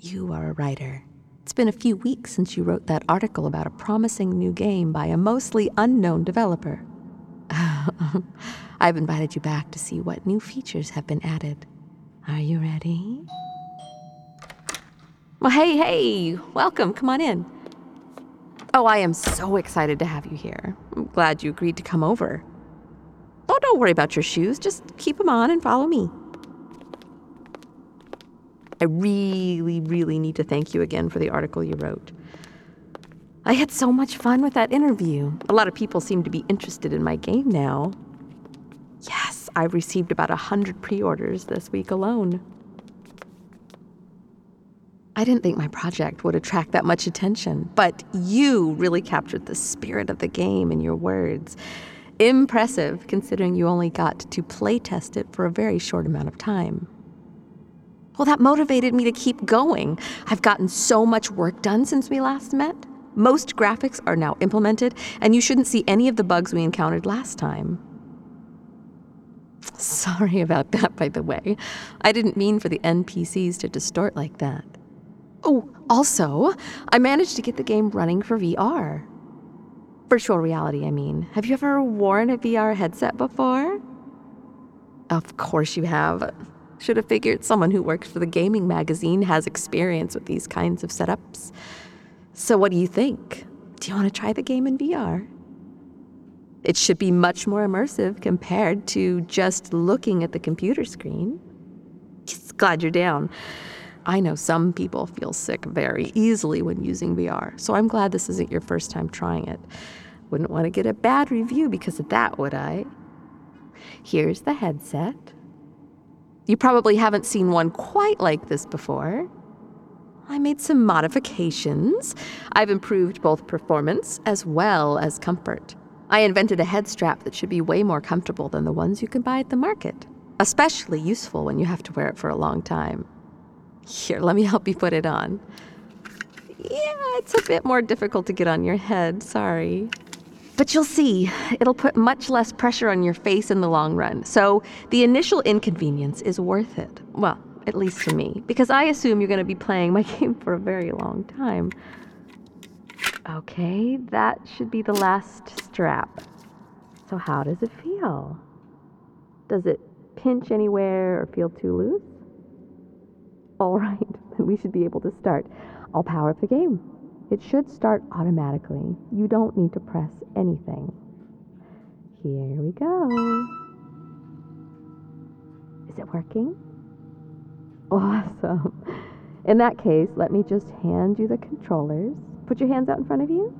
You are a writer. It's been a few weeks since you wrote that article about a promising new game by a mostly unknown developer. I've invited you back to see what new features have been added. Are you ready? Well, hey, welcome. Come on in. Oh, I am so excited to have you here. I'm glad you agreed to come over. Oh, don't worry about your shoes. Just keep them on and follow me. I really need to thank you again for the article you wrote. I had so much fun with that interview. A lot of people seem to be interested in my game now. Yes, I've received about 100 pre-orders this week alone. I didn't think my project would attract that much attention, but you really captured the spirit of the game in your words. Impressive, considering you only got to play test it for a very short amount of time. Well, that motivated me to keep going. I've gotten so much work done since we last met. Most graphics are now implemented, and you shouldn't see any of the bugs we encountered last time. Sorry about that, by the way. I didn't mean for the NPCs to distort like that. Oh, also, I managed to get the game running for VR. Virtual reality, I mean. Have you ever worn a VR headset before? Of course you have. Should have figured someone who works for the gaming magazine has experience with these kinds of setups. So what do you think? Do you want to try the game in VR? It should be much more immersive compared to just looking at the computer screen. Just glad you're down. I know some people feel sick very easily when using VR, so I'm glad this isn't your first time trying it. Wouldn't want to get a bad review because of that, would I? Here's the headset. You probably haven't seen one quite like this before. I made some modifications. I've improved both performance as well as comfort. I invented a head strap that should be way more comfortable than the ones you can buy at the market, especially useful when you have to wear it for a long time. Here, let me help you put it on. Yeah, it's a bit more difficult to get on your head, sorry. But you'll see, it'll put much less pressure on your face in the long run, so the initial inconvenience is worth it. Well, at least to me, because I assume you're going to be playing my game for a very long time. Okay, that should be the last strap. So how does it feel? Does it pinch anywhere or feel too loose? All right, then we should be able to start. I'll power up the game. It should start automatically. You don't need to press anything. Here we go. Is it working? Awesome. In that case, let me just hand you the controllers. Put your hands out in front of you.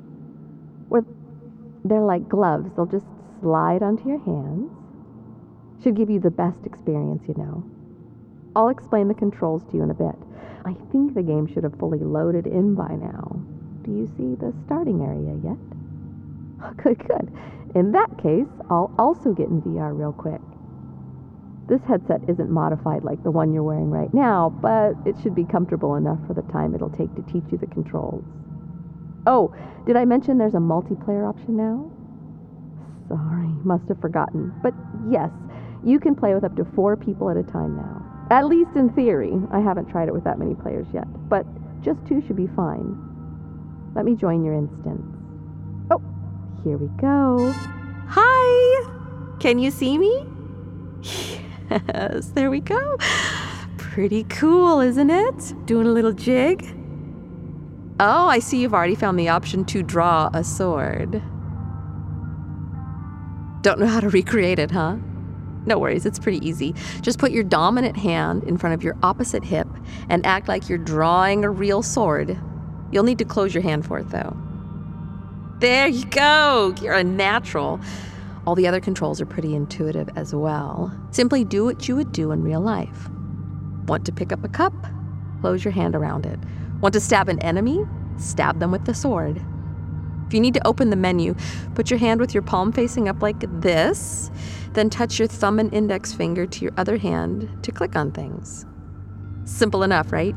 They're like gloves. They'll just slide onto your hands. Should give you the best experience, you know. I'll explain the controls to you in a bit. I think the game should have fully loaded in by now. Do you see the starting area yet? Oh, good. In that case, I'll also get in VR real quick. This headset isn't modified like the one you're wearing right now, but it should be comfortable enough for the time it'll take to teach you the controls. Oh, did I mention there's a multiplayer option now? Sorry, must have forgotten. But yes, you can play with up to 4 people at a time now. At least in theory. I haven't tried it with that many players yet, but just 2 should be fine. Let me join your instance. Oh, here we go. Hi! Can you see me? Yes, there we go. Pretty cool, isn't it? Doing a little jig. Oh, I see you've already found the option to draw a sword. Don't know how to recreate it, huh? No worries, it's pretty easy. Just put your dominant hand in front of your opposite hip and act like you're drawing a real sword. You'll need to close your hand for it, though. There you go! You're a natural. All the other controls are pretty intuitive as well. Simply do what you would do in real life. Want to pick up a cup? Close your hand around it. Want to stab an enemy? Stab them with the sword. If you need to open the menu, put your hand with your palm facing up like this, then touch your thumb and index finger to your other hand to click on things. Simple enough, right?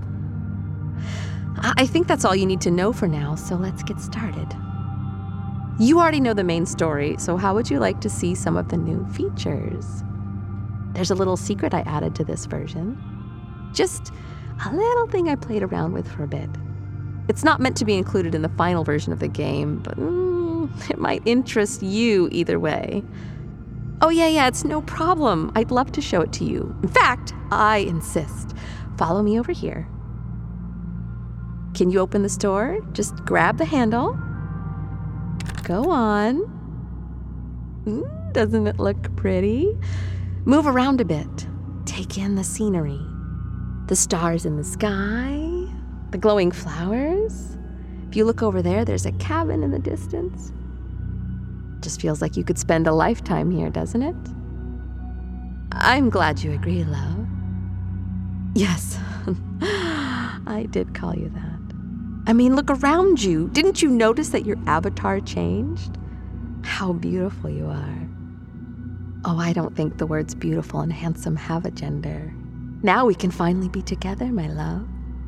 I think that's all you need to know for now, so let's get started. You already know the main story, so how would you like to see some of the new features? There's a little secret I added to this version. Just a little thing I played around with for a bit. It's not meant to be included in the final version of the game, but it might interest you either way. Oh, yeah, it's no problem. I'd love to show it to you. In fact, I insist. Follow me over here. Can you open the store? Just grab the handle. Go on. Doesn't it look pretty? Move around a bit. Take in the scenery. The stars in the sky, the glowing flowers. If you look over there, there's a cabin in the distance. Just feels like you could spend a lifetime here, doesn't it? I'm glad you agree, love. Yes, I did call you that. I mean, look around you. Didn't you notice that your avatar changed? How beautiful you are. Oh, I don't think the words beautiful and handsome have a gender. Now we can finally be together, my love.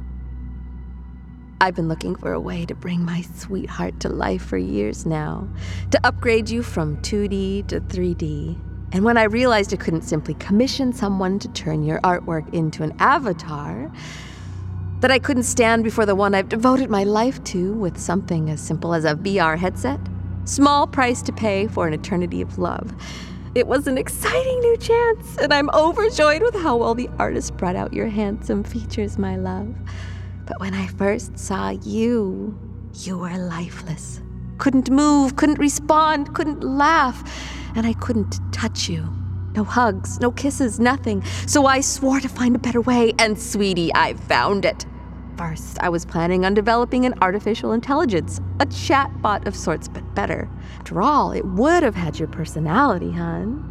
I've been looking for a way to bring my sweetheart to life for years now, to upgrade you from 2D to 3D. And when I realized I couldn't simply commission someone to turn your artwork into an avatar, that I couldn't stand before the one I've devoted my life to with something as simple as a VR headset, small price to pay for an eternity of love. It was an exciting new chance, and I'm overjoyed with how well the artist brought out your handsome features, my love. But when I first saw you were lifeless. Couldn't move, couldn't respond, couldn't laugh, and I couldn't touch you. No hugs, no kisses, nothing. So I swore to find a better way, and sweetie, I found it. First, I was planning on developing an artificial intelligence, a chatbot of sorts, but better. After all, it would have had your personality, hon.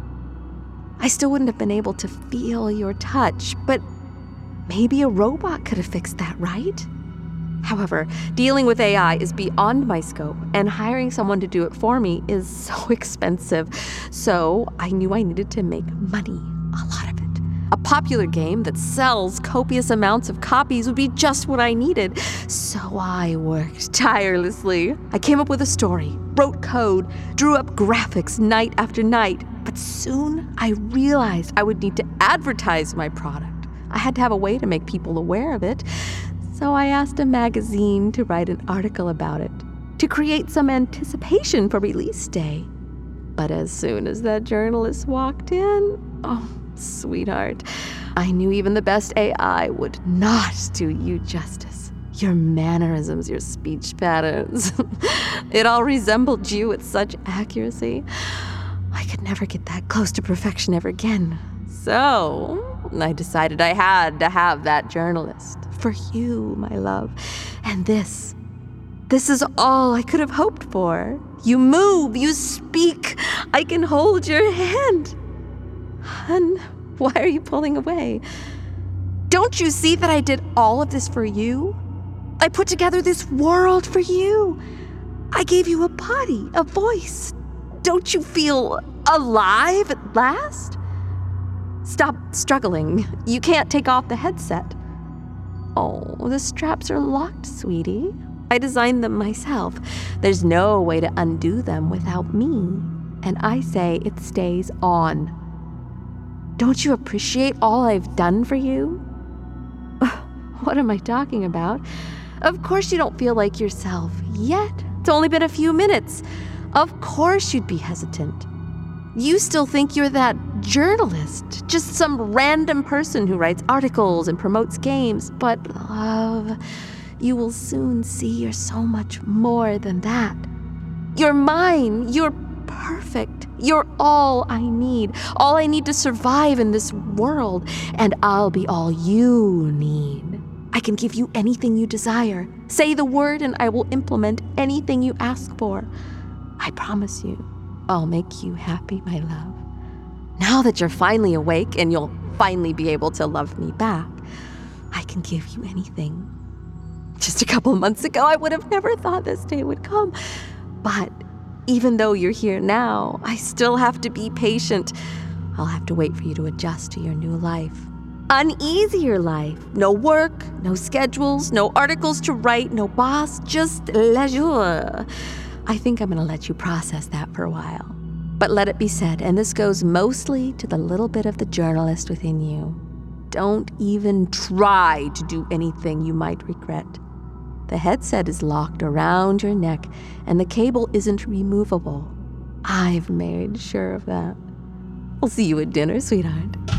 I still wouldn't have been able to feel your touch, but maybe a robot could have fixed that, right? However, dealing with AI is beyond my scope, and hiring someone to do it for me is so expensive. So I knew I needed to make money, a lot of it. A popular game that sells copious amounts of copies would be just what I needed. So I worked tirelessly. I came up with a story, wrote code, drew up graphics night after night. But soon I realized I would need to advertise my product. I had to have a way to make people aware of it. So I asked a magazine to write an article about it, to create some anticipation for release day. But as soon as that journalist walked in, oh, sweetheart, I knew even the best AI would not do you justice. Your mannerisms, your speech patterns, it all resembled you with such accuracy. I could never get that close to perfection ever again. So I decided I had to have that journalist for you, my love. And this is all I could have hoped for. You move, you speak. I can hold your hand. Hun, why are you pulling away? Don't you see that I did all of this for you? I put together this world for you. I gave you a body, a voice. Don't you feel alive at last? Stop struggling. You can't take off the headset. Oh, the straps are locked, sweetie. I designed them myself. There's no way to undo them without me. And I say it stays on. Don't you appreciate all I've done for you? What am I talking about? Of course you don't feel like yourself yet. It's only been a few minutes. Of course you'd be hesitant. You still think you're that journalist, just some random person who writes articles and promotes games. But, love, you will soon see you're so much more than that. You're mine. You're perfect. You're all I need to survive in this world, and I'll be all you need. I can give you anything you desire. Say the word and I will implement anything you ask for. I promise you, I'll make you happy, my love. Now that you're finally awake and you'll finally be able to love me back, I can give you anything. Just a couple months ago, I would have never thought this day would come. But even though you're here now, I still have to be patient. I'll have to wait for you to adjust to your new life. An easier life. No work, no schedules, no articles to write, no boss, just leisure. I think I'm going to let you process that for a while. But let it be said, and this goes mostly to the little bit of the journalist within you, don't even try to do anything you might regret. The headset is locked around your neck, and the cable isn't removable. I've made sure of that. I'll see you at dinner, sweetheart.